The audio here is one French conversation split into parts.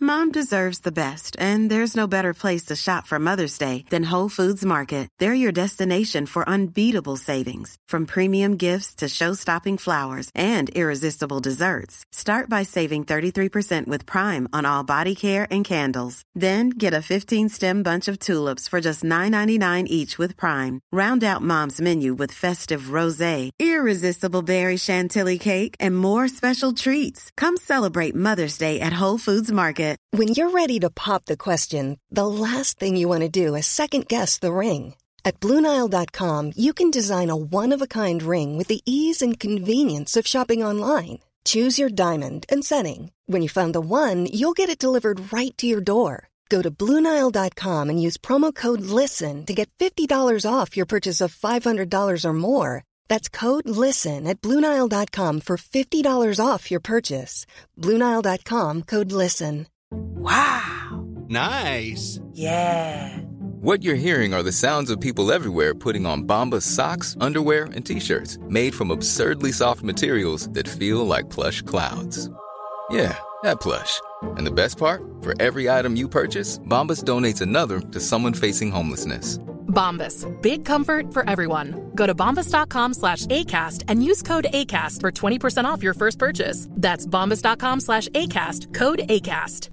Mom deserves the best, and there's no better place to shop for Mother's Day than Whole Foods Market. They're your destination for unbeatable savings, from premium gifts to show-stopping flowers and irresistible desserts. Start by saving 33% with Prime on all body care and candles. Then get a 15-stem bunch of tulips for just $9.99 each with Prime. Round out Mom's menu with festive rosé, irresistible berry chantilly cake, and more special treats. Come celebrate Mother's Day at Whole Foods Market. When you're ready to pop the question, the last thing you want to do is second-guess the ring. At BlueNile.com, you can design a one-of-a-kind ring with the ease and convenience of shopping online. Choose your diamond and setting. When you find the one, you'll get it delivered right to your door. Go to BlueNile.com and use promo code LISTEN to get $50 off your purchase of $500 or more. That's code LISTEN at BlueNile.com for $50 off your purchase. BlueNile.com, code LISTEN. Wow. Nice. Yeah. What you're hearing are the sounds of people everywhere putting on Bombas socks, underwear, and T-shirts made from absurdly soft materials that feel like plush clouds. Yeah, that plush. And the best part? For every item you purchase, Bombas donates another to someone facing homelessness. Bombas. Big comfort for everyone. Go to bombas.com/ACAST and use code ACAST for 20% off your first purchase. That's bombas.com/ACAST. Code ACAST.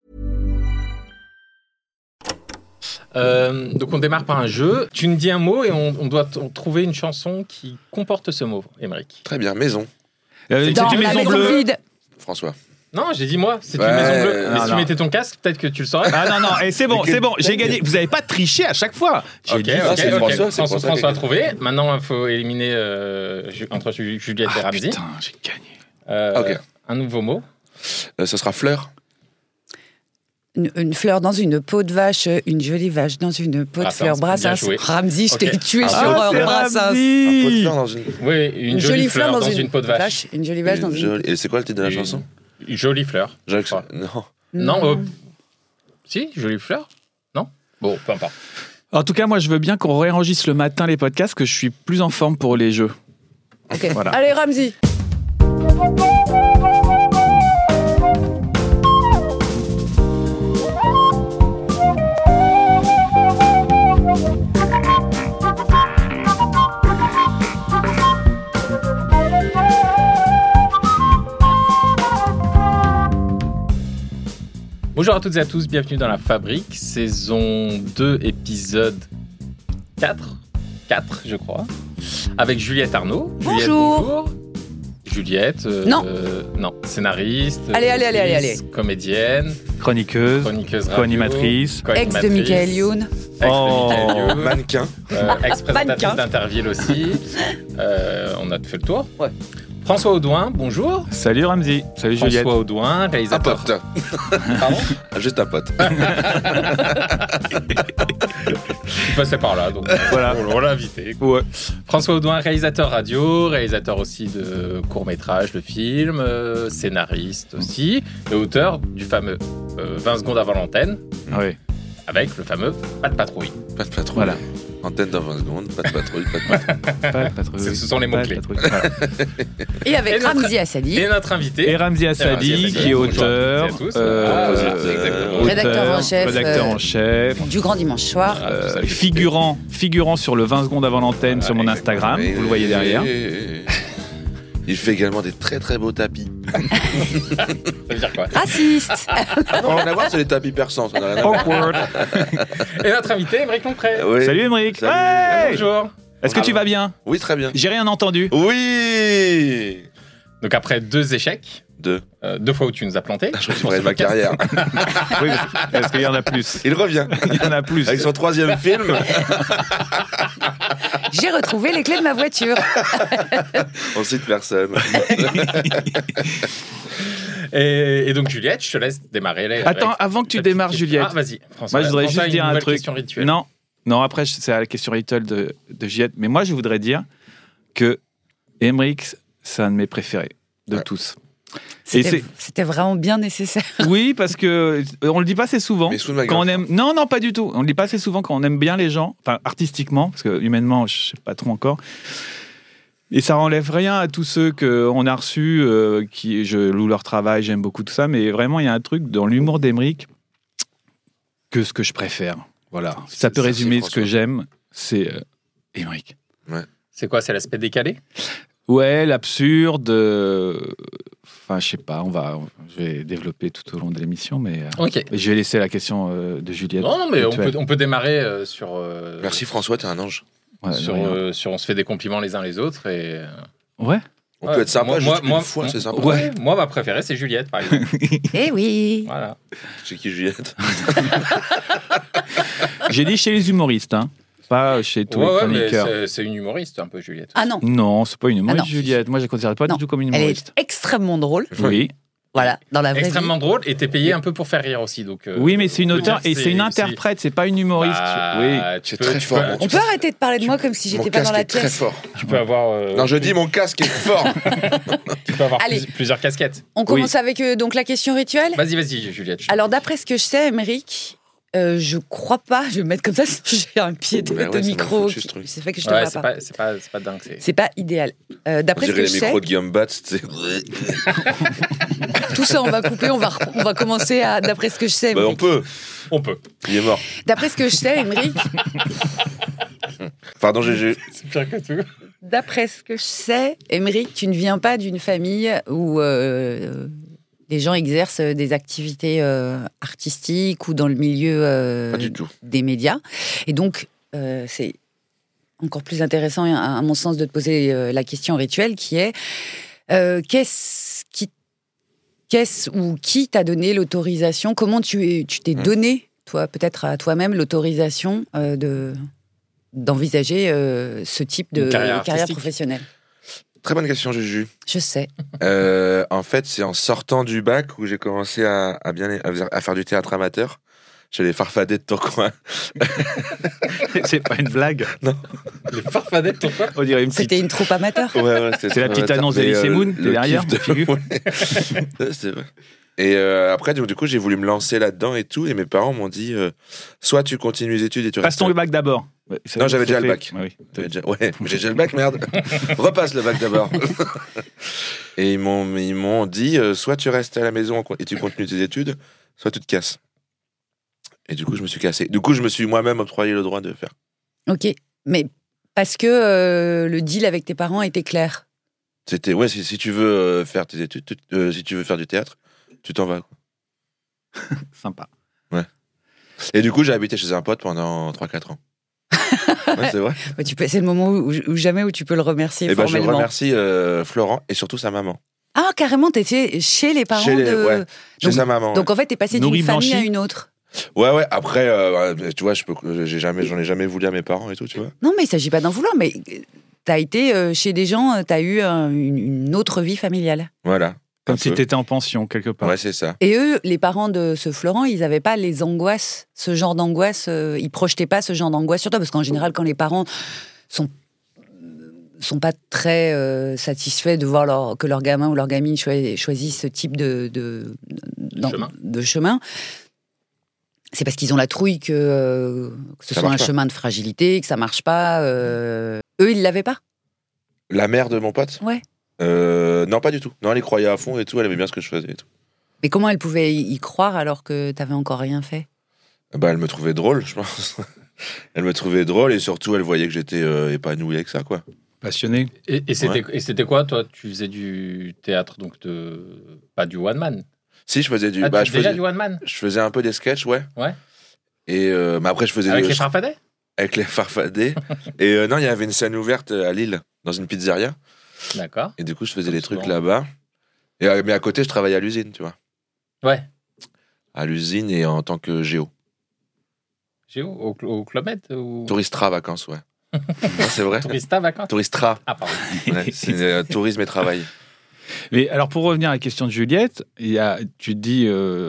Donc on démarre par un jeu. Tu nous dis un mot et on doit trouver une chanson qui comporte ce mot, Émeric. Très bien, maison. Dans une la maison vide. François. Non, j'ai dit moi, c'est une maison bleue. Mais si tu mettais ton casque, peut-être que tu le saurais. Ah non, et c'est bon, j'ai gagné. Vous n'avez pas triché à chaque fois. Ok. François a trouvé. Maintenant, il faut éliminer entre Juliette et Ramzy. Putain, j'ai gagné. Un nouveau mot. Ce sera fleur. Une fleur dans une peau de vache, une jolie vache dans une peau de fleur. Brassens. Ramzy, je t'ai tué sur Brassens. Un pot de fleur dans une... Oui, une jolie fleur dans une peau de vache. Une jolie vache dans une... Et c'est quoi le titre de la chanson? Jolie fleur. Non. Si, jolie fleur. Non. Bon, peu importe. En tout cas, moi, je veux bien qu'on réenregistre le matin les podcasts, que je suis plus en forme pour les jeux. Ok. Voilà. Allez, Ramzy. Bonjour à toutes et à tous, bienvenue dans La Fabrique, saison 2, épisode 4 je crois, avec Juliette Arnaud. Bonjour. Juliette, non, scénariste, allez. Comédienne, chroniqueuse radio, co-animatrice, ex de Michael Youn, mannequin, ex-présentatrice d'Interville aussi. On a fait le tour. Ouais. François Audouin, bonjour. Salut Ramzy. Salut Juliette. François Audouin, réalisateur. Un pote. Pardon ? Juste un pote. Tu passais par là, donc voilà. On l'a invité. Ouais. François Audouin, réalisateur radio, réalisateur aussi de courts-métrages, de films, scénariste aussi, et auteur du fameux 20 secondes avant l'antenne. Oui. Avec le fameux Pas de patrouille. Pas de patrouille. Voilà. Antenne dans 20 secondes, pas de patrouille. Pas de patrouille. Ce sont les mots-clés. Voilà. Et avec Ramzy Assadi. Et notre invité. Et Ramzy Assadi, qui est auteur, rédacteur en chef du Grand Dimanche Soir. Figurant sur le 20 secondes avant l'antenne sur mon Instagram. Vous le voyez derrière. Il fait également des très très beaux tapis. Ça veut dire quoi ? Raciste. Non, rien à voir, c'est les tapis persans. Ça n'a rien à voir. Awkward. Et notre invité, Émeric Longpré. Oui. Salut Émeric. Salut. Hey. Bonjour. Est-ce que tu vas bien ? Oui, très bien. J'ai rien entendu. Oui. Donc après 2 échecs, 2 fois où tu nous as planté. Je ferai ma carrière. Oui, parce qu'il y en a plus. Il revient. Il y en a plus. Avec son 3e film. J'ai retrouvé les clés de ma voiture. On cite personne. Et donc Juliette, je te laisse démarrer. Attends, avant que tu démarres Juliette. Ah, vas-y. François, moi, je voudrais juste dire un truc. Rituelle. Non, après, c'est la question rituelle de Juliette. Mais moi, je voudrais dire que Émeric, c'est un de mes préférés de tous. C'était vraiment bien nécessaire. Oui, parce que on le dit pas assez souvent. Mais sous ma gueule, quand on aime, non, pas du tout. On le dit pas assez souvent quand on aime bien les gens, enfin artistiquement, parce que humainement, je sais pas trop encore. Et ça enlève rien à tous ceux qu'on a reçus, je loue leur travail, j'aime beaucoup tout ça, mais vraiment, il y a un truc dans l'humour d'Emeric que ce que je préfère. Voilà. Ça peut résumer ce que j'aime, c'est Emeric. Ouais. C'est quoi, c'est l'aspect décalé ? Ouais, l'absurde. Enfin, je sais pas, je vais développer tout au long de l'émission, mais je vais laisser la question de Juliette. Non, mais on peut démarrer sur. Merci François, t'es un ange. Ouais, sur on se fait des compliments les uns les autres et. Ouais. On peut être sympa une fois, c'est sympa. Ouais. Moi, ma préférée, c'est Juliette, par exemple. Eh oui. Voilà. C'est qui Juliette? J'ai dit chez les humoristes, hein. Pas chez tous les chroniqueurs. Mais c'est une humoriste, un peu, Juliette. Ah non. Non, c'est pas une humoriste, Juliette. Moi, je ne la considère pas du tout comme une humoriste. Elle est extrêmement drôle. Oui. Voilà, dans la vraie extrêmement vie. drôle, et t'es payé un peu pour faire rire aussi. Donc, oui, mais c'est une auteure et c'est une interprète, c'est pas une humoriste. Oui, c'est très fort. On peut arrêter de parler de moi comme si j'étais pas dans la très pièce. fort. Tu peux avoir. Non, je dis mon casque est fort. Tu peux avoir plusieurs casquettes. On commence avec donc la question rituelle. Vas-y, Juliette. Alors, d'après ce que je sais, Emeric, je crois pas. Je vais me mettre comme ça, j'ai un pied de micro. C'est fait que je te vois pas. C'est pas dingue. C'est pas idéal. D'après ce que je sais. les micros de Guillaume Batz, tu sais. Tout ça, on va couper. On va commencer à. D'après ce que je sais. On peut. Il est mort. D'après ce que je sais, Emeric. Pardon, GG. C'est pire que tout. D'après ce que je sais, Emeric, tu ne viens pas d'une famille où les gens exercent des activités artistiques ou dans le milieu pas du tout. Des médias. Et donc, c'est encore plus intéressant, à mon sens, de te poser la question rituelle qui est qui t'a donné l'autorisation ? Comment tu t'es donné, toi, peut-être à toi-même, l'autorisation d'envisager ce type de carrière professionnelle ? Très bonne question, Juju. Je sais. En fait, c'est en sortant du bac où j'ai commencé à faire du théâtre amateur. Chez les Farfadets de ton coin. C'est pas une blague. Non. Les Farfadets de ton coin. On dirait une petite... C'était une troupe amateur. Ouais, c'est la petite annonce d'Elysée Moon, t'es derrière, de figure. C'est vrai. Et après, du coup, j'ai voulu me lancer là-dedans et tout. Et mes parents m'ont dit, soit tu continues les études et tu restes... Passe ton bac d'abord. Non, j'avais déjà le bac. Oui. Ouais, j'ai déjà le bac, merde. Repasse le bac d'abord. Et ils m'ont dit, soit tu restes à la maison et tu continues tes études, soit tu te casses. Et du coup, je me suis cassé. Du coup, je me suis moi-même octroyé le droit de faire. Ok, mais parce que le deal avec tes parents était clair. C'était, si tu veux faire tes études, si tu veux faire du théâtre, tu t'en vas. Quoi. Sympa. Ouais. Et du coup, j'ai habité chez un pote pendant 3-4 ans. Ouais, c'est vrai. C'est le moment où tu peux le remercier formellement. Je remercie Florent et surtout sa maman. Ah, carrément, t'étais chez les parents chez sa maman. Donc en fait, t'es passé d'une famille à une autre. Ouais. Après, tu vois, j'en ai jamais voulu à mes parents et tout, tu vois. Non, mais il s'agit pas d'en vouloir, mais t'as été chez des gens, t'as eu une autre vie familiale. Voilà. Comme si t'étais en pension, quelque part. Ouais, c'est ça. Et eux, les parents de ce Florent, ils avaient pas les angoisses, ce genre d'angoisse, ils projetaient pas ce genre d'angoisse sur toi, parce qu'en général, quand les parents sont pas très satisfaits de voir que leur gamin ou leur gamine choisissent ce type de chemin, c'est parce qu'ils ont la trouille que ce soit un chemin de fragilité, que ça marche pas. Eux, ils l'avaient pas. La mère de mon pote ? Ouais. Non, pas du tout. Non, elle y croyait à fond et tout, elle aimait bien ce que je faisais et tout. Mais comment elle pouvait y croire alors que t'avais encore rien fait ? Elle me trouvait drôle, je pense. Elle me trouvait drôle et surtout, elle voyait que j'étais épanoui avec ça, quoi. Passionné. Et c'était quoi, toi ? Tu faisais du théâtre, donc pas du one-man ? Si, je faisais du... je faisais du one-man ? Je faisais un peu des sketchs, ouais. Ouais. Et mais après, je faisais... Avec les Farfadets ? Avec les Farfadets. Et non, il y avait une scène ouverte à Lille, dans une pizzeria. D'accord. Et du coup, je faisais des trucs là-bas. Mais à côté, je travaillais à l'usine, tu vois. Ouais. À l'usine et en tant que géo. Géo au Club Med ou... Touristra vacances, ouais. Non, c'est vrai. Tourista vacances. Touristra. Ah, pardon. Ouais, c'est tourisme et travail. Mais alors, pour revenir à la question de Juliette, tu te dis,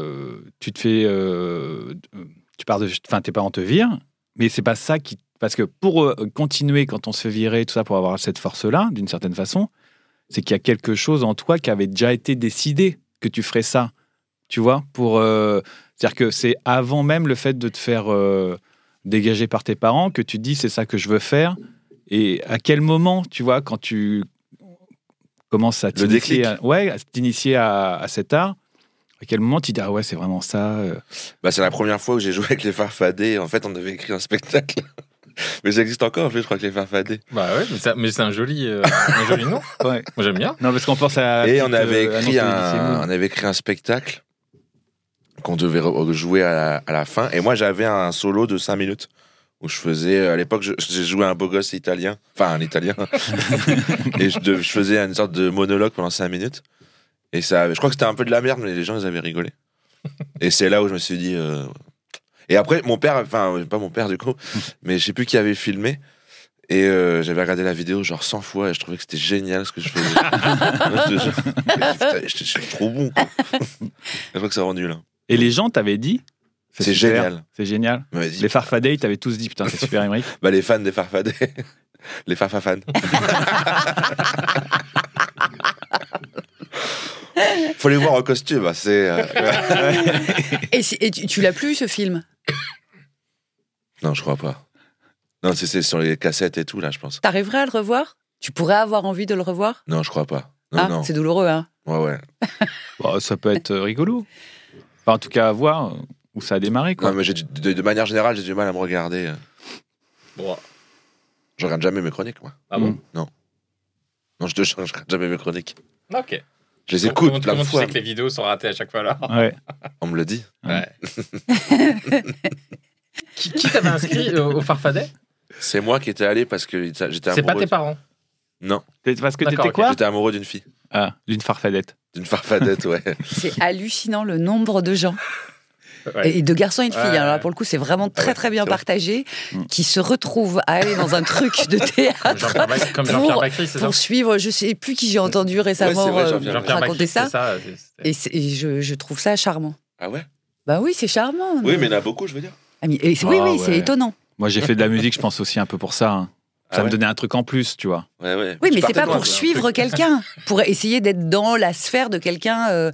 tes parents te virent, mais c'est pas ça qui... Parce que pour continuer, quand on se fait virer, tout ça, pour avoir cette force-là, d'une certaine façon, c'est qu'il y a quelque chose en toi qui avait déjà été décidé que tu ferais ça. Tu vois, c'est-à-dire que c'est avant même le fait de te faire dégager par tes parents que tu te dis c'est ça que je veux faire. Et à quel moment, tu vois, quand tu commences à Le déclic. t'initier à cet art, à quel moment tu dis ah ouais c'est vraiment ça Bah, c'est la première fois où j'ai joué avec les Farfadets. En fait, on avait écrit un spectacle. Mais ça existe encore, en fait, je crois que les Farfadets. Bah ouais, mais c'est un joli nom. Ouais. Moi, j'aime bien. Non, parce qu'on pense à. Et on avait écrit un spectacle qu'on devait jouer à la fin. Et moi, j'avais un solo de 5 minutes où je faisais, à l'époque, j'ai joué un beau gosse italien. Enfin, un italien. Et je faisais une sorte de monologue pendant 5 minutes. Et ça, je crois que c'était un peu de la merde, mais les gens, ils avaient rigolé. Et c'est là où je me suis dit. Et après, mon père, enfin, pas mon père du coup, mais je sais plus qui avait filmé. Et j'avais regardé la vidéo genre 100 fois et je trouvais que c'était génial ce que je faisais. Moi, je suis trop bon, quoi. Je crois que ça rend nul. Hein. Et les gens t'avaient dit C'est super, génial. C'est génial. Les Farfadets, ils t'avaient tous dit putain, c'est super, Émeric. Bah, les fans des Farfadets. Les Farfafans. Faut les voir en costume. Hein, c'est. Et tu l'as plus, ce film? Non, je crois pas. Non, c'est sur les cassettes et tout, là, je pense. T'arriverais à le revoir? Tu pourrais avoir envie de le revoir? Non, je crois pas. Non, non. C'est douloureux, hein? Ouais. Bon, ça peut être rigolo. Enfin, en tout cas, à voir où ça a démarré, quoi. Non, mais de manière générale, j'ai du mal à me regarder. Bon. Je regarde jamais mes chroniques, moi. Ah bon? Non, je regarde jamais mes chroniques. Ok. Je les écoute plein de Comment fois. tu sais que les vidéos sont ratées à chaque fois là? Ouais. On me le dit. Ouais. Qui t'avait inscrit au Farfadet? C'est moi qui étais allé parce que j'étais amoureux. C'est pas tes parents? Non. Parce que D'accord, t'étais quoi? J'étais amoureux d'une fille. Ah, d'une farfadette. D'une Farfadette, ouais. C'est hallucinant le nombre de gens. Ouais. Et de garçons et de filles. Ouais. Alors là, pour le coup, c'est vraiment très très bien c'est vrai. partagé, qui se retrouvent à aller dans un truc de théâtre Comme Jean-Pierre Bacri, c'est ça? pour suivre. Je sais plus qui j'ai entendu récemment Ouais, c'est vrai, Jean-Pierre raconter Bacri, ça. c'est ça. Et je trouve ça charmant. Ah ouais? Bah oui, c'est charmant. Oui, mais il y en a beaucoup, je veux dire. Ah, oui, Ah, c'est ouais. étonnant. Moi, j'ai fait de la musique, je pense aussi un peu pour ça. Hein. Ça Ah me ouais donnait un truc en plus, tu vois. Ouais. Oui, Tu mais c'est partais pas loin, pour c'est un suivre truc. quelqu'un, pour essayer d'être dans la sphère de quelqu'un.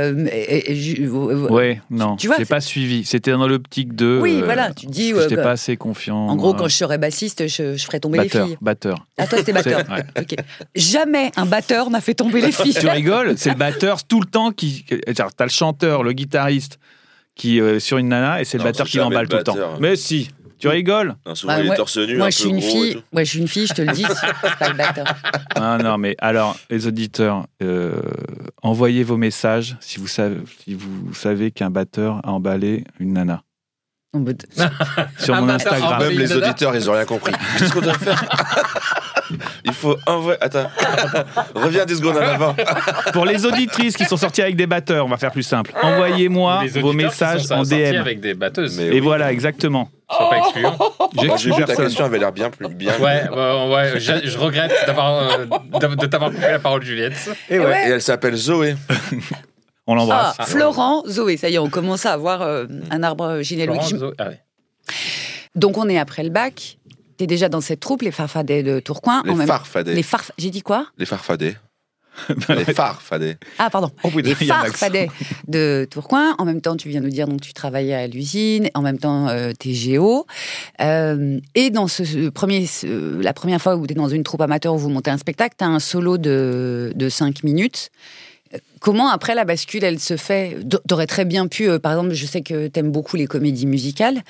Ouais, non, Tu vois, j'ai c'est- pas suivi. C'était dans l'optique de. Oui, voilà, tu dis. J'étais pas assez confiant. En gros, moi. quand je serais bassiste, je ferais tomber batteur, les filles. batteur. Ah, toi, c'était batteur. C'est- ouais. Ok. Jamais un batteur n'a fait tomber les filles. Tu rigoles, c'est le batteur tout le temps qui. Genre, t'as le chanteur, le guitariste qui sur une nana et c'est le Non, batteur c'est qui jamais l'emballe le tout le temps. batteur. Mais si, tu rigoles. Non, souvent, Bah, il est moi- torse nu, Moi, un je peu suis une gros et fille. tout. Ouais, je suis une fille, je te le dis. C'est pas le batteur. Non, mais alors, les auditeurs, envoyez vos messages si vous savez qu'un batteur a emballé une nana. En mode- Sur Un mon batteur Instagram. emballé. Même les Dada. auditeurs, ils ont rien compris. Qu'est-ce qu'on doit faire? Il faut envoyer. Attends. Reviens 10 secondes en avant. Pour les auditrices qui sont sorties avec des batteurs, on va faire plus simple. Envoyez-moi Les vos auditeurs qui messages sont en sortis DM. avec des batteuses. Mais Et oui. voilà, exactement. Sois pas excluant. J'ai Moi, j'ai exclu vu ta personne. question avait l'air bien. Ouais, je regrette de t'avoir coupé la parole, Juliette. Et ouais. Et elle s'appelle Zoé. On l'embrasse. Florent, Zoé, ça y est, on commence à avoir un arbre généalogique. Florence, ah ouais. Donc, on est après le bac. T'es déjà dans cette troupe, les Farfadets de Tourcoing. Les Farfadets. J'ai dit quoi? Les Farfadets. Les Farfadets. Ah, pardon. Oh, putain, Les il y a un accent. Farfadets de Tourcoing. En même temps, tu viens nous dire donc tu travaillais à l'usine. En même temps, t'es géo. Et dans la première fois où t'es dans une troupe amateur où vous montez un spectacle, t'as un solo de 5 minutes. Comment, après, la bascule, elle se fait? T'aurais très bien pu, par exemple, je sais que t'aimes beaucoup les comédies musicales.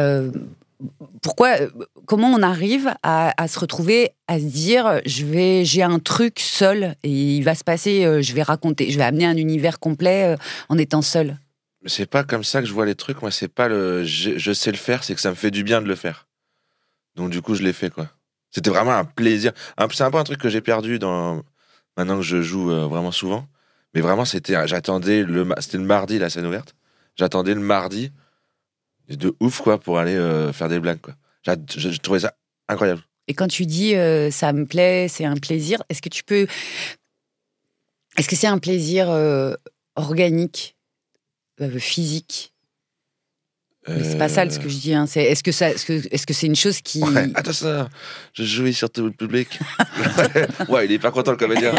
Comment on arrive à se retrouver, à se dire, j'ai un truc seul et il va se passer, je vais amener un univers complet en étant seul. Mais c'est pas comme ça que je vois les trucs. Moi, c'est pas je sais le faire, c'est que ça me fait du bien de le faire. Donc, du coup, je l'ai fait, quoi. C'était vraiment un plaisir. C'est un peu un truc que j'ai perdu maintenant que je joue vraiment souvent. Mais vraiment, c'était le mardi, la scène ouverte. J'attendais le mardi de ouf, quoi, pour aller faire des blagues, quoi. Je trouvais ça incroyable. Et quand tu dis ça me plaît, c'est un plaisir, est-ce que c'est un plaisir organique, physique? Mais c'est pas ça ce que je dis. Hein. Est-ce que c'est une chose qui... Ouais, attends ça, je jouis sur tout le public. Ouais, il est pas content, le comédien.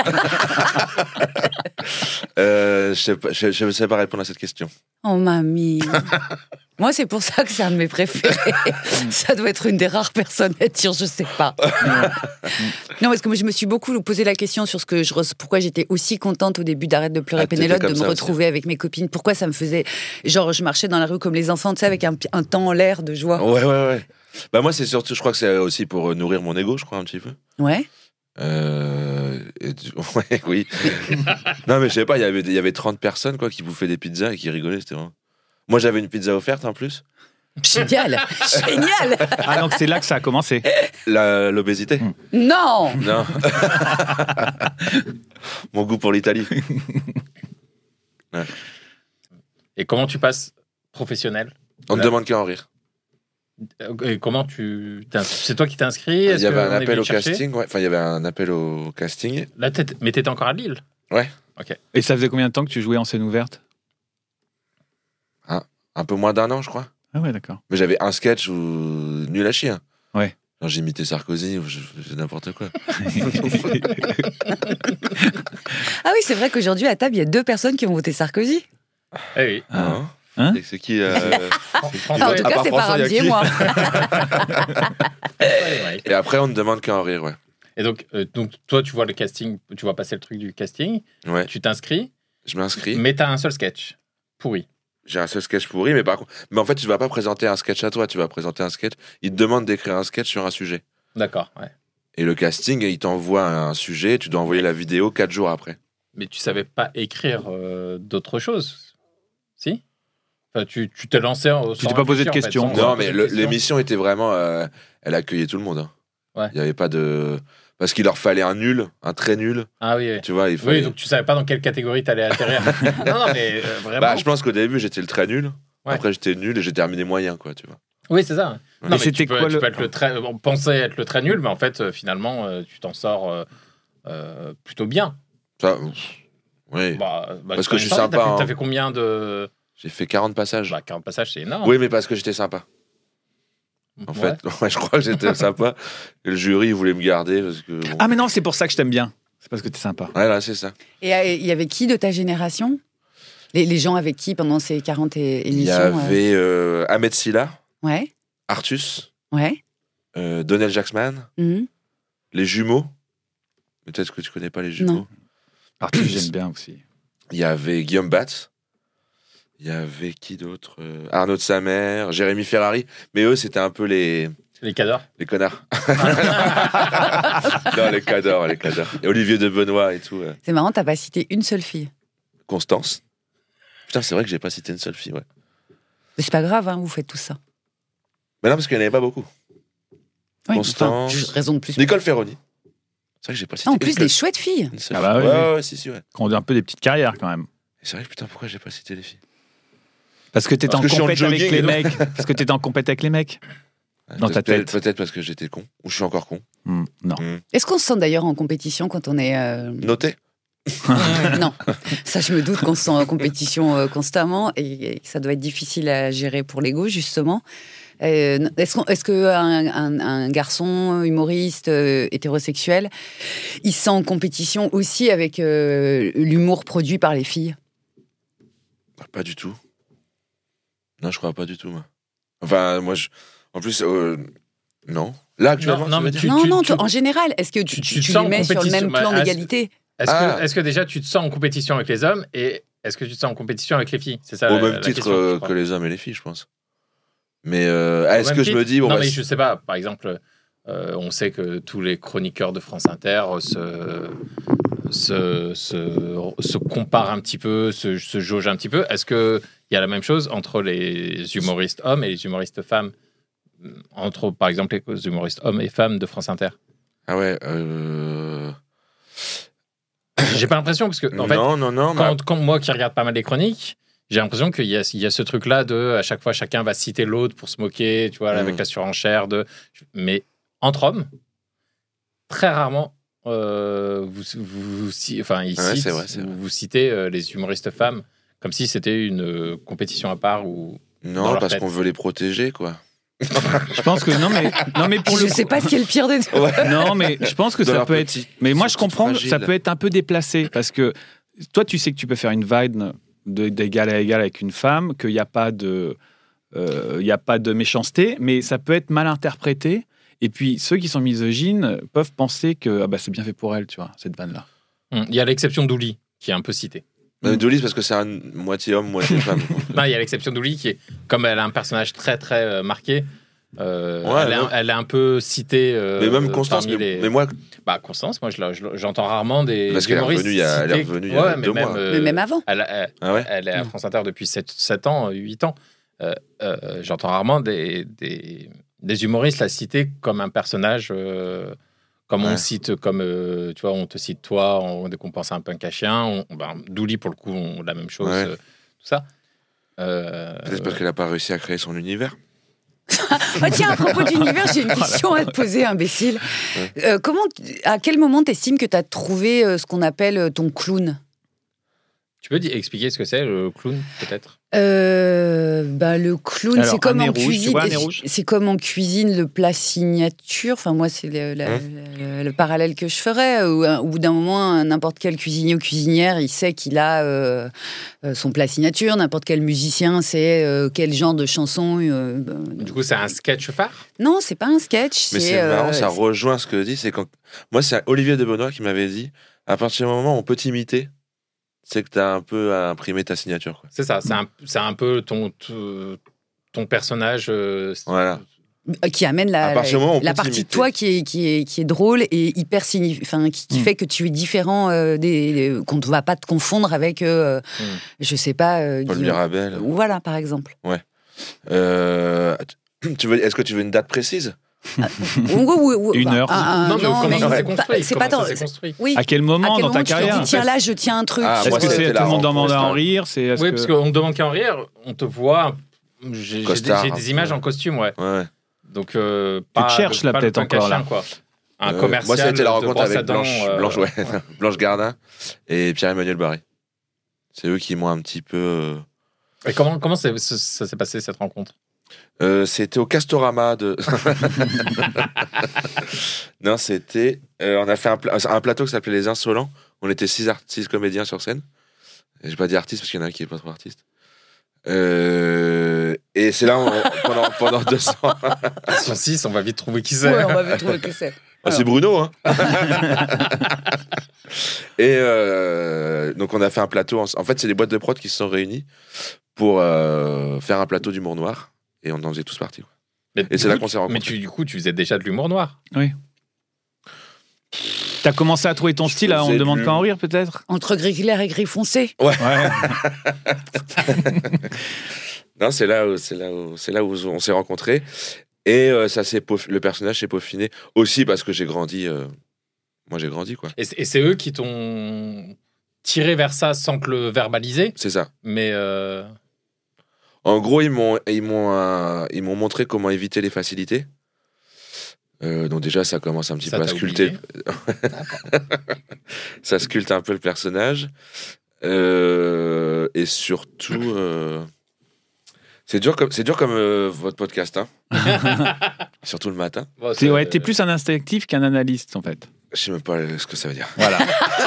Je sais pas répondre à cette question. Oh mamie. Moi, c'est pour ça que c'est un de mes préférés. Ça doit être une des rares personnes à dire, je sais pas. Non, parce que moi, je me suis beaucoup posé la question sur pourquoi j'étais aussi contente au début d'Arrête de pleurer Pénélope, de me retrouver avec mes copines. Pourquoi ça me faisait... Genre, je marchais dans la rue comme les enfants, tu sais, avec un temps en l'air de joie. Ouais. Bah moi, c'est surtout, je crois que c'est aussi pour nourrir mon ego, je crois, un petit peu. Ouais. Ouais, oui. Non, mais je sais pas, il y avait 30 personnes quoi, qui bouffaient des pizzas et qui rigolaient, c'était vraiment... Moi, j'avais une pizza offerte en plus. Génial. Ah, donc c'est là que ça a commencé. L'obésité. Non. Mon goût pour l'Italie. Ouais. Et comment tu passes professionnel? On ne demande qu'à en rire. Et comment c'est toi qui t'es inscrit? Il y avait un appel au casting. Ouais. Enfin, il y avait un appel au casting. Là, mais t'étais encore à Lille? Ouais. Ok. Et ça faisait combien de temps que tu jouais en scène ouverte? Un peu moins d'1 an, je crois. Ah ouais, d'accord. Mais j'avais un sketch nul à chier. Ouais. Genre, j'imitais Sarkozy ou je faisais n'importe quoi. Ah oui, c'est vrai qu'aujourd'hui, à table, il y a 2 personnes qui ont voté Sarkozy. Eh oui. Hein Et c'est qui En tout cas, c'est pas Ramsey et moi. Et après, on ne demande qu'à en rire, ouais. Et donc, toi, tu vois le casting, tu vois passer le truc du casting. Ouais. Tu t'inscris. Je m'inscris. Mais t'as un seul sketch pourri. J'ai un seul sketch pourri, mais en fait, tu vas pas présenter un sketch à toi, tu vas présenter un sketch. Il te demande d'écrire un sketch sur un sujet. D'accord, ouais. Et le casting, il t'envoie un sujet, tu dois envoyer la vidéo 4 jours après. Mais tu savais pas écrire d'autres choses, si? Enfin, tu t'es lancé en... Tu t'es pas posé de questions. Non, mais l'émission était vraiment... elle accueillait tout le monde. Hein. Ouais. Il n'y avait pas de... Parce qu'il leur fallait un nul, un très nul. Ah oui. Tu vois, il fallait... Oui, donc tu savais pas dans quelle catégorie t'allais atterrir. non, mais vraiment... Bah, je pense qu'au début, j'étais le très nul. Ouais. Après, j'étais nul et j'ai terminé moyen, quoi, tu vois. Oui, c'est ça. Ouais. Non, mais c'était tu peux être le très... On pensait être le très nul, mais en fait, finalement, tu t'en sors plutôt bien. Ça, oui. Parce que je suis sympa. T'as fait combien de... J'ai fait 40 passages. 40 passages, c'est énorme. Oui, mais parce que j'étais sympa. En fait, je crois que j'étais sympa. Et le jury voulait me garder parce que... Bon. Ah, mais non, c'est pour ça que je t'aime bien. C'est parce que t'es sympa. Ouais, là, c'est ça. Et il y avait qui de ta génération? Les gens avec qui pendant ces 40 émissions? Il y avait Ahmed Silla, Ouais. Artus, Ouais. Donald Jacksman, les jumeaux. Peut-être que tu connais pas les jumeaux. Non. Arthur, j'aime bien aussi. Il y avait Guillaume Batz. Il y avait qui d'autre? Arnaud de Samer, Jérémy Ferrari. Mais eux, c'était un peu les cadors. Les connards. Non, les cadors. Et Olivier de Benoît et tout. C'est marrant, t'as pas cité une seule fille. Constance. Putain, c'est vrai que j'ai pas cité une seule fille, ouais. Mais c'est pas grave, hein, vous faites tout ça. Mais non, parce qu'il n'y en avait pas beaucoup. Oui, Constance. enfin, raison de plus. Nicole Ferroni. C'est vrai que j'ai pas cité. En plus, des chouettes filles. Ah bah ouais, si, ouais. Qui ont un peu des petites carrières quand même. Et c'est vrai que putain, pourquoi j'ai pas cité les filles? Parce que t'étais en compète avec les non mecs. Parce que t'étais en compète avec les mecs. Dans ta tête. Peut-être parce que j'étais con. Ou je suis encore con. Non. Est-ce qu'on se sent d'ailleurs en compétition quand on est... Noté. Non. Ça, je me doute qu'on se sent en compétition constamment et ça doit être difficile à gérer pour l'ego, justement. Est-ce qu'un garçon humoriste hétérosexuel, il se sent en compétition aussi avec l'humour produit par les filles? Pas du tout. Non, je crois pas du tout, moi. Enfin, moi, en plus, non. Là, actuellement, non, en général, est-ce que tu les mets sur le même plan d'égalité? Est-ce que déjà, tu te sens en compétition avec les hommes et est-ce que tu te sens en compétition avec les filles? C'est ça, au même titre que les hommes et les filles, je pense. Mais est-ce que je me dis... Bon, non, mais je sais pas. Par exemple, on sait que tous les chroniqueurs de France Inter se comparent un petit peu, se jaugent un petit peu. Est-ce qu'il y a la même chose entre les humoristes hommes et les humoristes femmes? Entre, par exemple, les humoristes hommes et femmes de France Inter? Ah ouais, J'ai pas l'impression, parce que en fait, non, quand moi qui regarde pas mal les chroniques, j'ai l'impression qu'il y a ce truc-là de à chaque fois chacun va citer l'autre pour se moquer, tu vois, avec la surenchère mais entre hommes, très rarement vous citez les humoristes femmes comme si c'était une compétition à part ou non, parce qu'on veut les protéger, quoi. Je pense que non mais pour je sais pas ce qui est le pire de tout. Ouais. Non, mais je pense que ça peut être. Mais moi, je comprends que ça peut être un peu déplacé parce que toi, tu sais que tu peux faire une vanne d'égal à égal avec une femme, qu'il n'y a pas de il n'y a pas de méchanceté, mais ça peut être mal interprété. Et puis, ceux qui sont misogynes peuvent penser que c'est bien fait pour elle, tu vois, cette vanne-là. Il y a l'exception d'Ouli, qui est un peu citée. Douli, parce que c'est un moitié homme, moitié femme. Non, il y a l'exception d'Ouli qui est, comme elle a un personnage très très marqué, elle est un peu citée. Mais même Constance, mais moi. Constance, moi j'entends rarement des parce qu'elle est humoristes. elle est revenue il y a 2 mois. Mais même avant. Elle est à France Inter depuis 7 ans, 8 ans. J'entends rarement des humoristes la citer comme un personnage. Comme on cite, tu vois, on te cite toi, dès qu'on pense à un punk à chien, Douli pour le coup, on la même chose, tout ça. Peut-être parce qu'elle n'a pas réussi à créer son univers. Tiens, à propos d'univers, j'ai une question à te poser, imbécile. À quel moment t'estimes que t'as trouvé ce qu'on appelle ton clown ? Tu peux expliquer ce que c'est, le clown, peut-être ? Le clown, alors, c'est comme en rouge, cuisine. rouge. C'est comme en cuisine le plat signature. Enfin, moi, c'est le parallèle que je ferais. Où, au bout d'un moment, n'importe quel cuisinier ou cuisinière, il sait qu'il a son plat signature. N'importe quel musicien sait quel genre de chanson. Du coup, c'est un sketch phare ? Non, c'est pas un sketch. Mais c'est marrant, ça rejoint ce que dit. C'est quand moi, c'est Olivier de Benoît qui m'avait dit à partir du moment où on peut t'imiter, c'est que tu as un peu à imprimer ta signature. Quoi. C'est ça, c'est un peu ton personnage. Voilà. Qui amène la partie de toi qui est drôle et hyper qui fait que tu es différent, qu'on ne va pas te confondre avec, je sais pas... Paul Mirabel. Voilà, par exemple. Ouais. Est-ce que tu veux une date précise ? Une heure. Non, mais comment ça s'est construit ? C'est pas tant. Oui. À quel moment dans ta carrière tu te dis, tiens, là, je tiens un truc. Est-ce que c'est tout le monde demande à en rire ? Oui, parce qu'on ne demande qu'à en rire. On te voit. J'ai des images en costume, ouais. Donc, tu te cherches là, peut-être encore là. Un commercial. Moi, ça a été la rencontre avec Blanche Blanche Gardin et Pierre-Emmanuel Barré. C'est eux qui m'ont un petit peu. Et comment ça s'est passé cette rencontre ? C'était au Castorama de. Non, c'était. On a fait un plateau qui s'appelait Les Insolents. On était 6 comédiens sur scène. J'ai pas dit artiste parce qu'il y en a un qui est pas trop artiste. Et c'est là pendant 200. Ils sont 6, on va vite trouver qui c'est. Ouais, on va vite trouver qui c'est. C'est Bruno, hein. Et donc on a fait un plateau. En fait, c'est des boîtes de prod qui se sont réunies pour faire un plateau d'humour noir. Et on en faisait tous partie. Et c'est là qu'on s'est rencontrés. Mais du coup, tu faisais déjà de l'humour noir. Oui. T'as commencé à trouver ton style, on ne demande qu'à en rire, peut-être ? Entre gris clair et gris foncé. Ouais. Non, c'est là où on s'est rencontrés. Et le personnage s'est peaufiné aussi parce que j'ai grandi. Moi, j'ai grandi, quoi. Et c'est eux qui t'ont tiré vers ça sans te le verbaliser. C'est ça. Mais en gros, ils m'ont montré comment éviter les facilités. Donc déjà, ça commence un petit peu à sculpter. Ça sculpte un peu le personnage. Et surtout, c'est dur comme votre podcast, hein. Surtout le matin. Bon, t'es plus un instinctif qu'un analyste, en fait. Je sais même pas ce que ça veut dire. Voilà.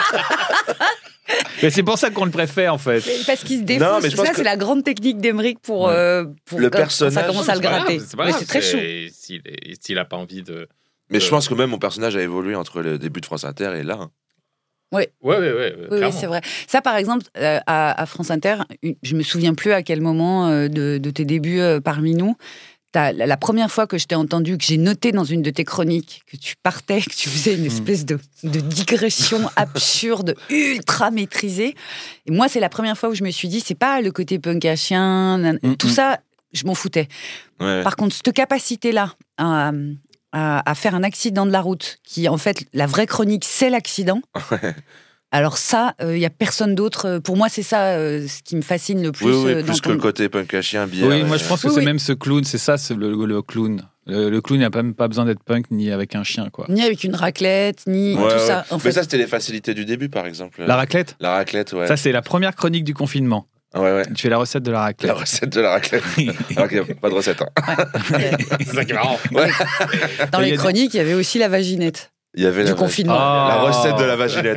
Mais c'est pour ça qu'on le préfère, en fait. Parce qu'il se défonce. Ça, c'est la grande technique d'Emeric pour le personnage. Ça commence à le gratter. Mais c'est très chaud. S'il a pas envie de. Mais je pense que même mon personnage a évolué entre le début de France Inter et là. Oui, c'est vrai. Ça, par exemple, à France Inter, je me souviens plus à quel moment de tes débuts parmi nous. La première fois que je t'ai entendu, que j'ai noté dans une de tes chroniques, que tu partais, que tu faisais une espèce de digression absurde, ultra maîtrisée. Et moi, c'est la première fois où je me suis dit, c'est pas le côté punk à chien, tout ça, je m'en foutais. Ouais. Par contre, cette capacité-là à faire un accident de la route, qui, en fait, la vraie chronique, c'est l'accident. Ouais. Alors ça, il n'y a personne d'autre. Pour moi, c'est ça ce qui me fascine le plus. Oui, plus que le côté punk à chien, bière. Oui, moi je pense que c'est même ce clown, c'est ça, c'est le clown. Le clown n'a même pas besoin d'être punk ni avec un chien, quoi. Ni avec une raclette, ni tout ça. En fait. Mais ça, c'était les facilités du début, par exemple. La raclette ? La raclette, ouais. Ça, c'est la première chronique du confinement. Ouais. Tu fais la recette de la raclette. La recette de la raclette. Ok, pas de recette. Hein. C'est ça qui est marrant. Ouais. Dans les chroniques, il y avait aussi la vaginette. Il y avait du confinement. La recette de la vaginette.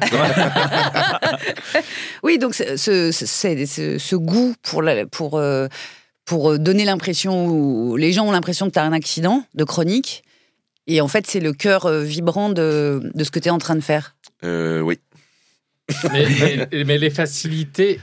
Oui, donc ce goût pour pour donner l'impression, les gens ont l'impression que tu as un accident de chronique. Et en fait, c'est le cœur vibrant de ce que tu es en train de faire. Oui. Mais les facilités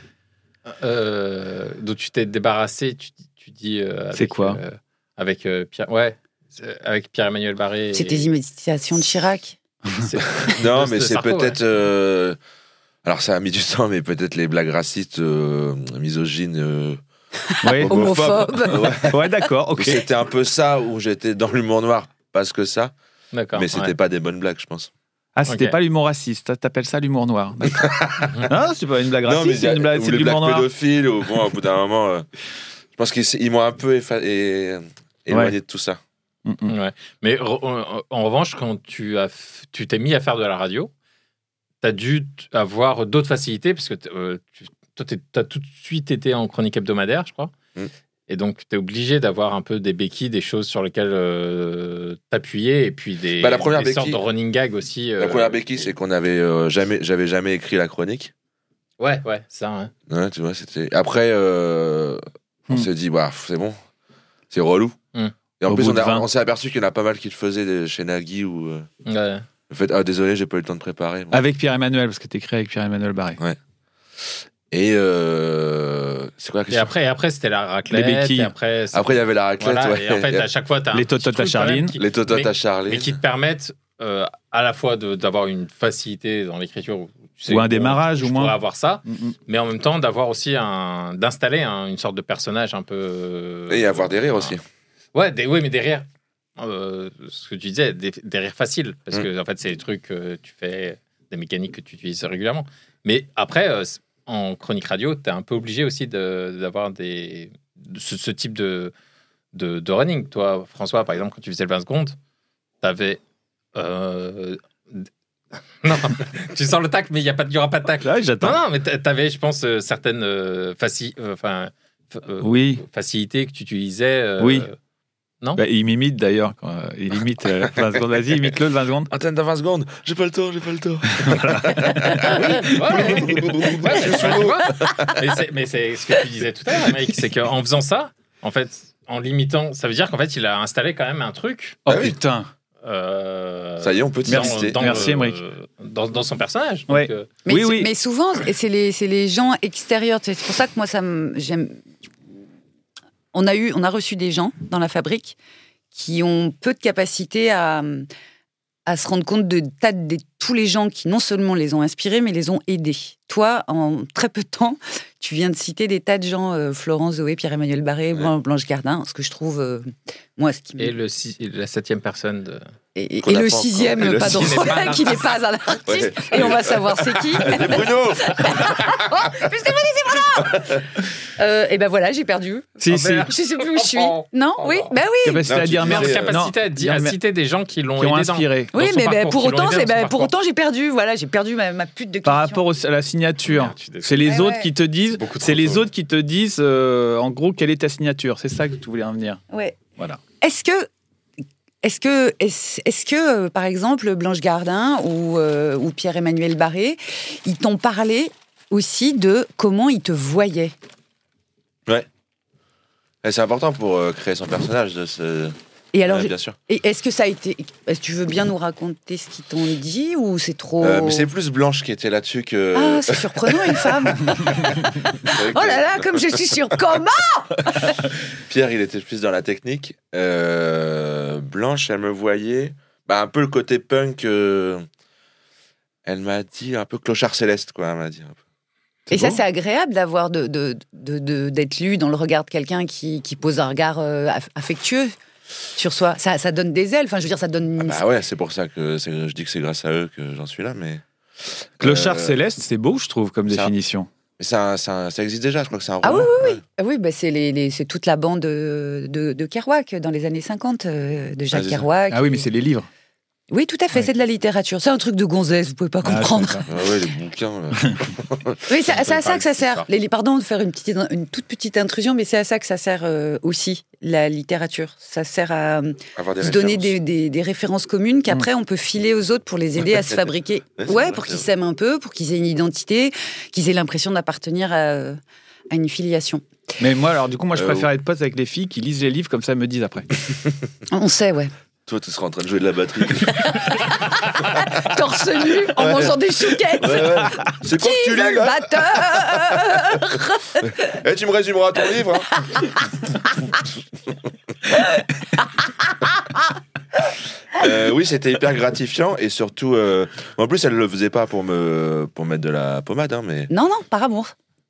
dont tu t'es débarrassé, tu dis. C'est quoi avec Pierre. Ouais. Avec Pierre-Emmanuel Barré. C'est tes imitations de Chirac. Non, mais c'est Sarko, peut-être. Alors, ça a mis du temps, mais peut-être les blagues racistes, misogynes. Ouais. Homophobe. Ouais, d'accord, ok. C'était un peu ça où j'étais dans l'humour noir, parce que ça. D'accord. Mais c'était pas des bonnes blagues, je pense. Ah, c'était Ok. pas l'humour raciste, t'appelles ça l'humour noir. D'accord. Non, c'est pas une blague raciste, c'est une blague, ou c'est de les blagues l'humour noir. pédophiles, ou bon, au bout d'un moment, je pense qu'ils m'ont un peu éloigné de tout ça. Ouais. Mais en revanche, quand tu t'es mis à faire de la radio, tu as dû avoir d'autres facilités, parce que toi, tu as tout de suite été en chronique hebdomadaire, je crois. Et donc, tu es obligé d'avoir un peu des béquilles, des choses sur lesquelles t'appuyer, et puis des sortes de running gag aussi. La première béquille, c'est qu'on avait j'avais jamais écrit la chronique. Ouais, ça. Ouais. Ouais, tu vois, c'était. Après, on s'est dit, bah, c'est bon, c'est relou. Et en Au plus, bout de 20. on s'est aperçu qu'il y en a pas mal qui le faisaient chez Nagui ou. Ouais. Le fait, désolé, j'ai pas eu le temps de préparer. Bon. Avec Pierre-Emmanuel, parce que t'écris avec Pierre-Emmanuel Barré. Ouais. Et c'est quoi la question? Et après, c'était la raclette. Les béquilles. Et après, il y avait la raclette. voilà, Ouais. et en fait, à chaque fois, tu as Les tototes à Charline. Les tototes à Charline. mais qui te permettent à la fois d'avoir une facilité dans l'écriture. Où, tu sais, Ou un démarrage, au moins. Je pourrais avoir ça, Mm. mais en même temps, d'avoir aussi d'installer une sorte de personnage un peu. Et avoir des rires aussi. Ouais, mais des rires. Ce que tu disais, des rires faciles. Parce que, en fait, c'est des trucs que tu fais, des mécaniques que tu utilises régulièrement. Mais après, en chronique radio, tu es un peu obligé aussi d'avoir ce type de running. Toi, François, par exemple, quand tu faisais le 20 secondes, tu avais. Non, tu sens le tac, mais il n'y aura pas de tac. Là, j'attends. Non, mais tu avais, je pense, certaines Oui. facilités que tu utilisais. Oui. Non. Bah, il m'imite d'ailleurs. Il imite 20 secondes. Vas-y, imite-le le 20 secondes. Antenne de 20 secondes, j'ai pas le temps. Mais c'est ce que tu disais tout à l'heure, mec, c'est qu'en faisant ça, en fait, en l'imitant, ça veut dire qu'en fait, il a installé quand même un truc. Oh Ah oui. putain. Ça y est, on peut citer. Merci, Émeric. Dans son personnage. Donc, Ouais. Mais, Oui. mais souvent, c'est les gens extérieurs. C'est pour ça que moi, j'aime. On a reçu des gens dans la fabrique qui ont peu de capacité à se rendre compte de tous les gens qui non seulement les ont inspirés, mais les ont aidés. Toi, en très peu de temps, tu viens de citer des tas de gens, Florence Zoé, Pierre-Emmanuel Barré, Blanche Gardin, ce que je trouve, moi, ce qui et la 7e personne de... Et Qu'on a le pas 6e, encore. Et le pas drôle, sixième. qui n'est pas un artiste, Ouais. et on va savoir c'est qui. Et Bruno. Puisque vous dites Bruno. Et ben voilà, j'ai perdu. Si. Je sais plus où je suis. Non, oui, ben oui. Capacité Non, à tu dire disais, merci. Capacité à citer des gens qui l'ont Qui ont aidé inspiré. dans Oui, son mais parcours, pour qui l'ont autant, aidé dans son pour parcours. autant, j'ai perdu. Voilà, j'ai perdu ma pute de question. Par rapport à la signature, Merde, je suis désolé. c'est les Ouais, autres ouais. qui te disent. Beaucoup trop C'est les tôt. autres qui te disent, en gros, quelle est ta signature. C'est ça que tu voulais en venir. Ouais. Voilà. Est-ce que, par exemple, Blanche Gardin ou Pierre-Emmanuel Barré, ils t'ont parlé aussi de comment ils te voyaient? Ouais. Et c'est important pour créer son personnage. Et alors, bien sûr. et est-ce que ça a été... Est-ce que tu veux bien nous raconter ce qu'ils t'ont dit ou c'est trop... Mais c'est plus Blanche qui était là-dessus que. Ah, c'est surprenant, une femme. Oh là là, comme je suis sûre. Comment? Pierre, il était plus dans la technique. Blanche, elle me voyait. Un peu le côté punk. Elle m'a dit un peu clochard céleste, quoi. Elle m'a dit un peu. Et ça, c'est agréable d'avoir d'être lu dans le regard de quelqu'un qui pose un regard affectueux sur soi. Ça donne des ailes. Enfin, je veux dire, ça donne une... Bah ouais, c'est pour ça que je dis que c'est grâce à eux que j'en suis là, mais. Clochard céleste, c'est beau, je trouve, comme ça- définition. Mais ça existe déjà, je crois que c'est un Ah roman. oui, Ouais. Ah oui, bah c'est toute la bande de Kerouac dans les années 50, de Jacques c'est ça. Kerouac. Ah oui, mais c'est les livres. Oui, tout à fait, Ouais. c'est de la littérature. C'est un truc de gonzesse, vous pouvez pas comprendre. je sais pas. Ah ouais, les bouquins. Là. Oui, c'est à ça parler que ça de sert. ça. Pardon de faire une toute petite intrusion, mais c'est à ça que ça sert aussi, la littérature. Ça sert à Avoir des se donner références. des références communes qu'après on peut filer aux autres pour les aider à se fabriquer. Ouais, c'est Ouais, vrai, pour c'est qu'ils vrai. s'aiment un peu, pour qu'ils aient une identité, qu'ils aient l'impression d'appartenir à à une filiation. Mais moi, alors, du coup, je préfère être pote avec les filles qui lisent les livres, comme ça, elles me disent après. On sait, ouais. Toi, tu seras en train de jouer de la batterie. Torse nu, en mangeant des chouquettes. Ouais. C'est quoi que tu lis, le là batteur. Tu me résumeras ton livre. Oui, c'était hyper gratifiant et surtout, en plus, elle le faisait pas pour mettre de la pommade, hein, mais Non, par amour.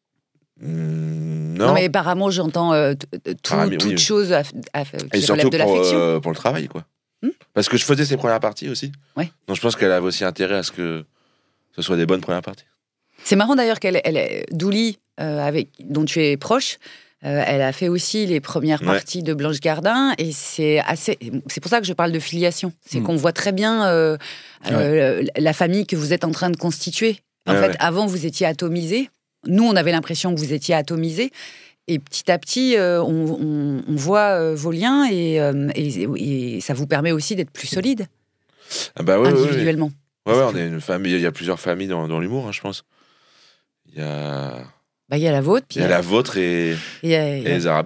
non, mais par amour, j'entends toute chose et qui relève surtout de l'affection. pour le travail, quoi. Parce que je faisais ses premières parties aussi. Ouais. Donc je pense qu'elle avait aussi intérêt à ce que ce soit des bonnes premières parties. C'est marrant d'ailleurs Douli, dont tu es proche, elle a fait aussi les premières parties de Blanche Gardin et c'est pour ça que je parle de filiation. C'est qu'on voit très bien la famille que vous êtes en train de constituer. En fait, avant vous étiez atomisés. Nous, on avait l'impression que vous étiez atomisés. Et petit à petit, on voit vos liens et ça vous permet aussi d'être plus solide individuellement. Ouais, on est une famille. Il y a plusieurs familles dans l'humour, hein, je pense. Il y a la vôtre. Il y a la vôtre et les Arabes.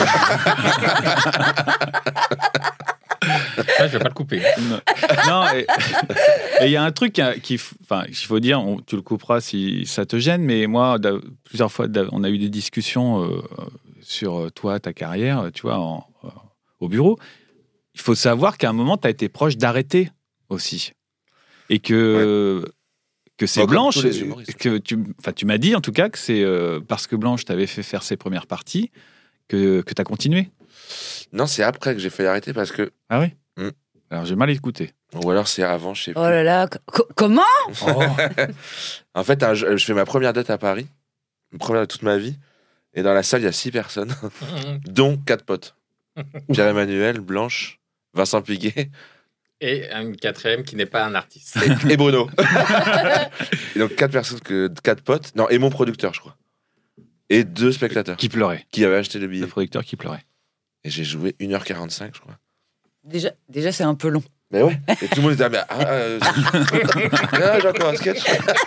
Ça, je vais pas le couper. Non, et il y a un truc qu'il faut dire, tu le couperas si ça te gêne, mais moi, plusieurs fois, on a eu des discussions sur toi, ta carrière, tu vois, au bureau. Il faut savoir qu'à un moment, tu as été proche d'arrêter aussi. Et que c'est Blanche, que tu m'as dit en tout cas que c'est parce que Blanche t'avait fait faire ses premières parties que tu as continué. Non, c'est après que j'ai failli arrêter parce que... Ah oui Alors j'ai mal écouté. Ou alors c'est avant, je sais plus. Oh là là, comment En fait, je fais ma première date à Paris, ma première de toute ma vie, et dans la salle, il y a 6 personnes, dont 4 potes. Pierre-Emmanuel, Blanche, Vincent Piguet... Et une 4e qui n'est pas un artiste. Et Bruno. Et donc 4 personnes, 4 potes, non, et mon producteur, je crois. Et 2 spectateurs. Qui pleuraient. Qui avaient acheté le billet. Le producteur qui pleurait. Et j'ai joué 1h45, je crois. Déjà c'est un peu long. Mais ouais. Et tout le monde était là, j'ai encore un sketch.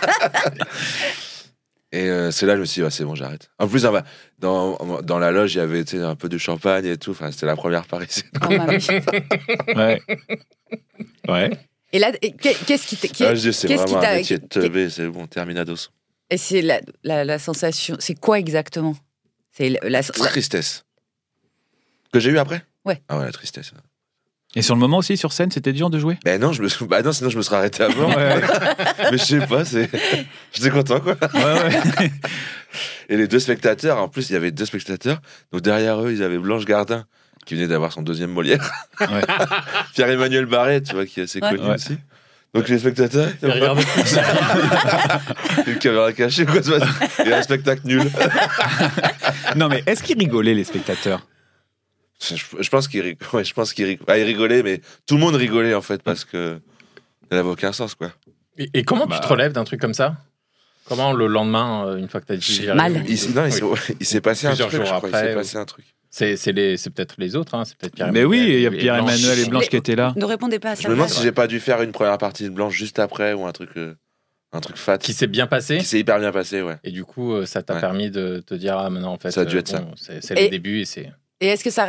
Et c'est là, je me suis dit, c'est bon, j'arrête. En plus, dans la loge, il y avait un peu de champagne et tout. Enfin, c'était la première parisienne. Oh, mamie. Ouais. Et là, qu'est-ce qui t'a... c'est vraiment un métier de teubé, c'est bon, terminados. Et c'est la sensation... C'est quoi exactement? C'est la tristesse. Que j'ai eu après? Ouais. Ah ouais, la tristesse. Et sur le moment aussi, sur scène, c'était dur de jouer? Non, sinon je me serais arrêté avant. Mais je sais pas, j'étais content, quoi. Ouais. Et les 2 spectateurs, en plus, il y avait 2 spectateurs. Donc derrière eux, ils avaient Blanche Gardin, qui venait d'avoir son 2e Molière. Ouais. Pierre-Emmanuel Barret, tu vois, qui est assez connu aussi. Donc les spectateurs, une caméra cachée, quoi. Il y a un spectacle nul. Non, mais est-ce qu'ils rigolaient, les spectateurs? Je pense qu'ils rigolaient, mais tout le monde rigolait en fait parce que ça n'avait aucun sens, quoi. Et comment tu te relèves d'un truc comme ça? Comment le lendemain, une fois que tu as dit mal, il s'est passé un truc. Jours après, il s'est passé un truc. C'est peut-être les autres, hein. C'est peut-être Pierre. Mais oui, il y a Pierre-Emmanuel et Blanche qui étaient là. Ne répondez pas à ça. Je me demande si j'ai pas dû faire une première partie de Blanche juste après ou un truc fat. Qui s'est bien passé. Qui s'est hyper bien passé, ouais. Et du coup, ça t'a permis de te dire maintenant en fait. Ça a dû être ça. C'est le début et c'est. Et est-ce que ça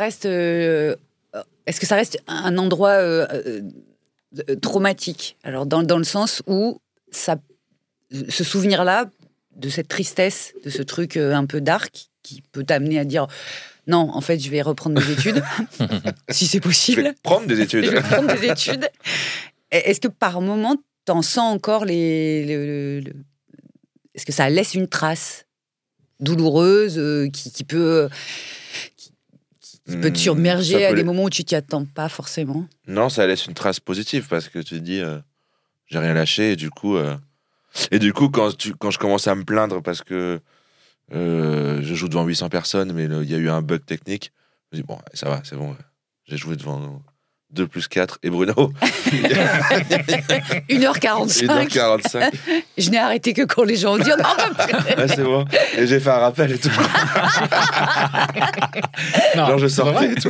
reste un endroit traumatique? Alors dans le sens où ce souvenir-là de cette tristesse, de ce truc un peu dark qui peut t'amener à dire non, en fait, je vais reprendre mes études si c'est possible. Je vais prendre des études. Est-ce que par moment t'en sens encore est-ce que ça laisse une trace douloureuse qui peut te submerger à des moments où tu t'y attends pas forcément? Non, ça laisse une trace positive parce que tu te dis j'ai rien lâché et du coup quand je commence à me plaindre parce que je joue devant 800 personnes mais il y a eu un bug technique, je me dis bon, ça va, c'est bon, j'ai joué devant 2 + 4 et Bruno 1h45. Je n'ai arrêté que quand les gens ont dit non, c'est bon, et j'ai fait un rappel et tout. Non, je sortais et tout.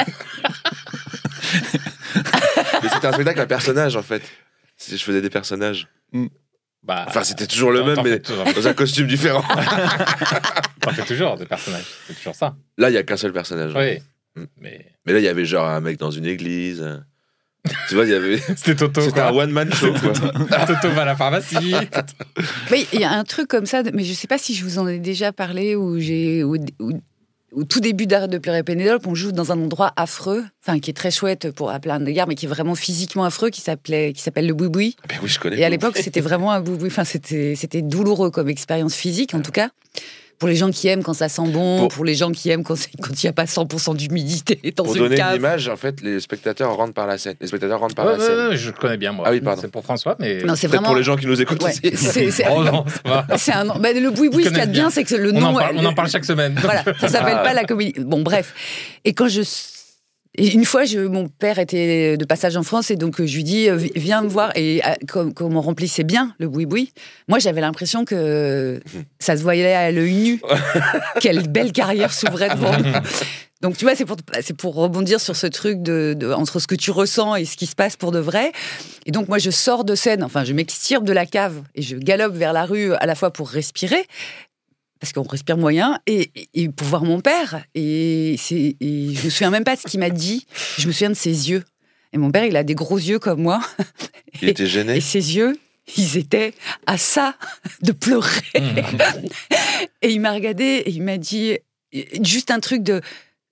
Mais c'était un spectacle à personnage en fait. Je faisais des personnages. Enfin, c'était toujours le même, mais dans un costume différent. T'en fais toujours des personnages, c'est toujours ça. Là, il y a qu'un seul personnage. Oui. Mm. Mais Mais là, il y avait genre un mec dans une église. Tu vois, il y avait. c'était Toto. C'était quoi. un one-man show, quoi. Toto va à la pharmacie. Mais il y a un truc comme ça, mais je sais pas si je vous en ai déjà parlé, où au tout début d'Arrête de pleurer Pénélope, on joue dans un endroit affreux, enfin qui est très chouette pour à plein d'égards, mais qui est vraiment physiquement affreux, qui s'appelle le Boui-Boui. Ben oui, je connais. Et à l'époque, c'était vraiment un boui-boui. Enfin, c'était douloureux comme expérience physique, en tout cas. Pour les gens qui aiment quand ça sent bon, pour les gens qui aiment quand il n'y a pas 100% d'humidité dans Pour une donner cave. une image, en fait, les spectateurs rentrent par la scène. Les spectateurs rentrent par la scène. Je connais bien, moi. Ah oui, pardon. C'est pour François, mais. Non, c'est Peut-être vraiment. pour les gens qui nous écoutent Ouais, aussi. c'est Oh non, ça va. c'est un nom. Bah, le boui-boui, ce qu'il y a de bien, c'est que le On nom. en parle chaque semaine. Voilà, ça s'appelle pas la comédie. Bon, bref. Et une fois, mon père était de passage en France et donc je lui dis viens me voir. Et comme on remplissait bien le boui-boui, moi j'avais l'impression que ça se voyait à l'œil nu. Quelle belle carrière s'ouvrait devant nous. Donc tu vois, c'est pour rebondir sur ce truc entre ce que tu ressens et ce qui se passe pour de vrai. Et donc moi je sors de scène, enfin je m'extirpe de la cave et je galope vers la rue à la fois pour respirer, parce qu'on respire moyen, et pour voir mon père. Et je me souviens même pas de ce qu'il m'a dit. Je me souviens de ses yeux. Et mon père, il a des gros yeux comme moi. Il était gêné. Et ses yeux, ils étaient à ça de pleurer. Et il m'a regardé et il m'a dit juste un truc de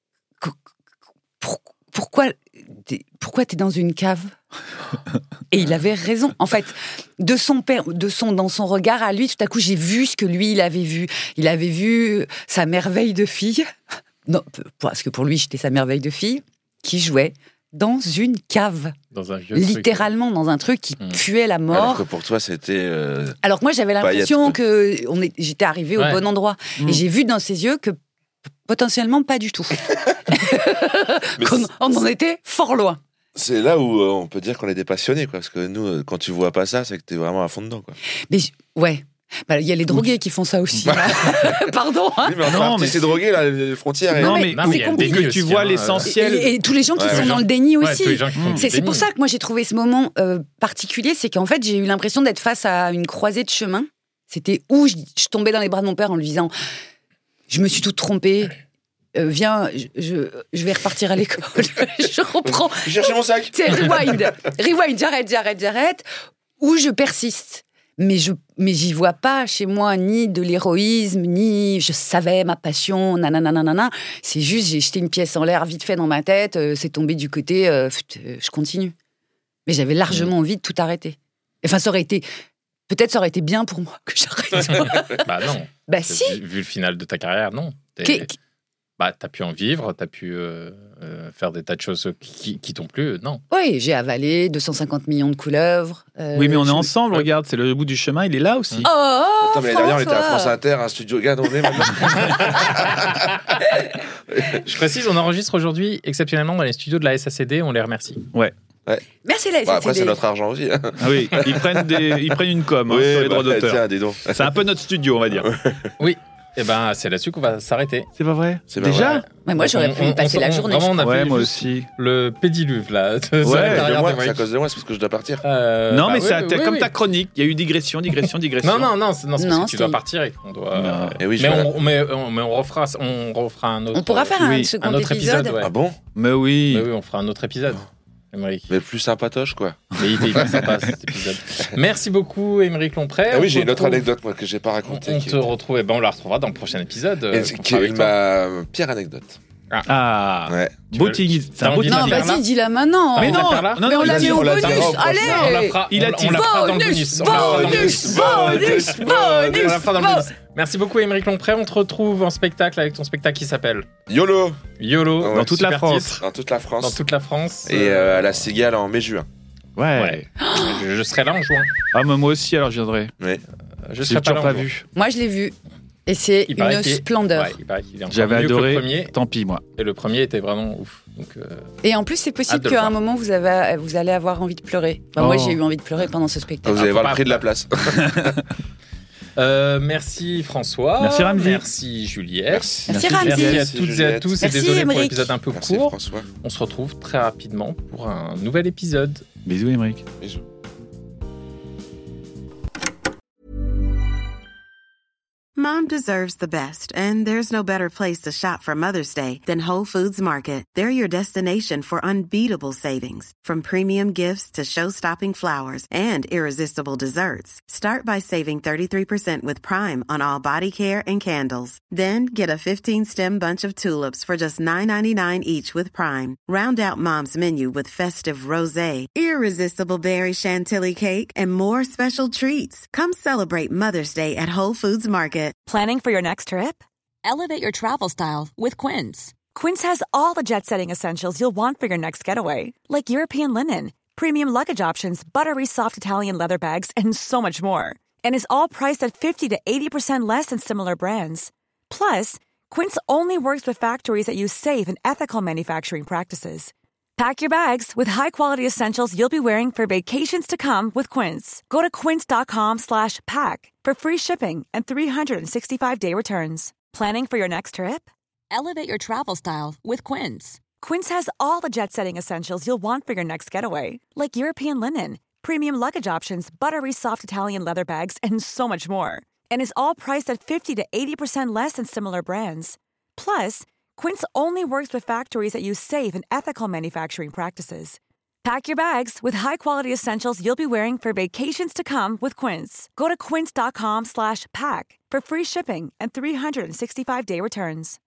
pourquoi t'es dans une cave? Et il avait raison. En fait, dans son regard à lui, tout à coup, j'ai vu ce que lui, il avait vu. Il avait vu sa merveille de fille. Non, parce que pour lui, j'étais sa merveille de fille, qui jouait dans une cave. Dans un vieux littéralement, truc. dans un truc qui puait la mort. Alors que pour toi, c'était. Alors que moi, j'avais l'impression que j'étais arrivée au bon endroit. Et j'ai vu dans ses yeux que potentiellement pas du tout. On en était fort loin. C'est là où on peut dire qu'on est des passionnés, quoi. Parce que nous, quand tu vois pas ça, c'est que t'es vraiment à fond dedans, quoi. Mais ouais. Il y a les drogués qui font ça aussi. Pardon. Hein. Oui, mais enfin, c'est drogué, là, les frontières. Non, mais c'est compliqué. Tu vois l'essentiel. Et tous les gens qui sont dans le déni aussi. C'est C'est pour ça que moi j'ai trouvé ce moment particulier, c'est qu'en fait j'ai eu l'impression d'être face à une croisée de chemin. C'était où je tombais dans les bras de mon père en lui disant je me suis toute trompée. Viens, je vais repartir à l'école. Je reprends. Je cherche mon sac. C'est rewind, j'arrête. Ou je persiste. Mais j'y vois pas chez moi ni de l'héroïsme, ni je savais ma passion, nanana. C'est juste, j'ai jeté une pièce en l'air vite fait dans ma tête, c'est tombé du côté, je continue. Mais j'avais largement envie de tout arrêter. Enfin, peut-être ça aurait été bien pour moi que j'arrête. Bah non. Bah si. Vu le final de ta carrière, non. T'as pu en vivre, t'as pu faire des tas de choses qui t'ont plu, non. Oui, j'ai avalé 250 millions de couleuvres. Oui, mais on est ensemble, regarde, c'est le bout du chemin, il est là aussi. Oh, attends, mais l'année dernière, on était à France Inter, un studio. Regarde, on est maintenant. Je précise, on enregistre aujourd'hui exceptionnellement dans les studios de la SACD, on les remercie. Ouais. Merci la SACD. Après, c'est notre argent aussi. Ah oui, ils prennent une com sur les droits d'auteur. Tiens, dis donc. C'est un peu notre studio, on va dire. Oui. Et ben, c'est là-dessus qu'on va s'arrêter. C'est pas vrai? C'est pas déjà vrai. Mais moi, j'aurais pu passer la journée. Vraiment, on a fait moi juste aussi. le pédiluve, là. C'est à cause de moi, c'est parce que je dois partir. Non, mais c'est comme ta chronique. Il y a eu digression. Non, c'est parce que tu dois partir et qu'on doit. Et oui, mais on refera un autre. On pourra faire un second épisode. Ouais. Ah bon? Mais oui. Mais oui, on fera un autre épisode. Émeric. Mais plus sympatoche, quoi. Mais il était hyper sympa cet épisode. Merci beaucoup, Émeric Lompré. Ah oui, j'ai une autre anecdote, moi, que j'ai pas racontée. On te retrouve, on la retrouvera dans le prochain épisode. Qui est ma pire anecdote. Ah, ouais. Beau tease. C'est un beau tease. Non, vas-y, dis-la maintenant. Mais non, mais on l'a mis au bonus. Allez, il a teasé. Bonus. Merci beaucoup, Émeric Lompré. On te retrouve en spectacle avec ton spectacle qui s'appelle YOLO. YOLO. Dans toute la France. Dans toute la France. Dans toute la France. Et à la Cigale en mai-juin. Ouais. Je serai là en juin. Ah, mais moi aussi, alors je viendrai. Ouais. Je serai toujours pas vu. Moi, je l'ai vu. Et c'est une splendeur. Ouais, il paraît qu'il est encore J'avais mieux que adoré. le premier. Tant pis, moi. Et le premier était vraiment ouf. Donc, et en plus, c'est possible hâte de le qu'à un voir. moment, vous allez avoir envie de pleurer. Enfin, moi, j'ai eu envie de pleurer pendant ce spectacle. Vous allez voir le prix de la place. Merci François. Merci Ramzi. Merci Juliette. Merci Ramzi. Merci à toutes et à tous. Et Merci, désolé pour Émeric. l'épisode un peu Merci court. François. On se retrouve très rapidement pour un nouvel épisode. Bisous, Émeric. Bisous. Mom deserves the best, and there's no better place to shop for Mother's Day than Whole Foods Market. They're your destination for unbeatable savings, from premium gifts to show-stopping flowers and irresistible desserts. Start by saving 33% with Prime on all body care and candles. Then get a 15-stem bunch of tulips for just $9.99 each with Prime. Round out Mom's menu with festive rosé, irresistible berry chantilly cake, and more special treats. Come celebrate Mother's Day at Whole Foods Market. Planning for your next trip? Elevate your travel style with Quince. Quince has all the jet-setting essentials you'll want for your next getaway, like European linen, premium luggage options, buttery soft Italian leather bags, and so much more. And is all priced at 50 to 80% less than similar brands. Plus, Quince only works with factories that use safe and ethical manufacturing practices. Pack your bags with high-quality essentials you'll be wearing for vacations to come with Quince. Go to quince.com/pack for free shipping and 365-day returns. Planning for your next trip? Elevate your travel style with Quince. Quince has all the jet-setting essentials you'll want for your next getaway, like European linen, premium luggage options, buttery soft Italian leather bags, and so much more. And is all priced at 50 to 80% less than similar brands. Plus, Quince only works with factories that use safe and ethical manufacturing practices. Pack your bags with high-quality essentials you'll be wearing for vacations to come with Quince. Go to quince.com/pack for free shipping and 365-day returns.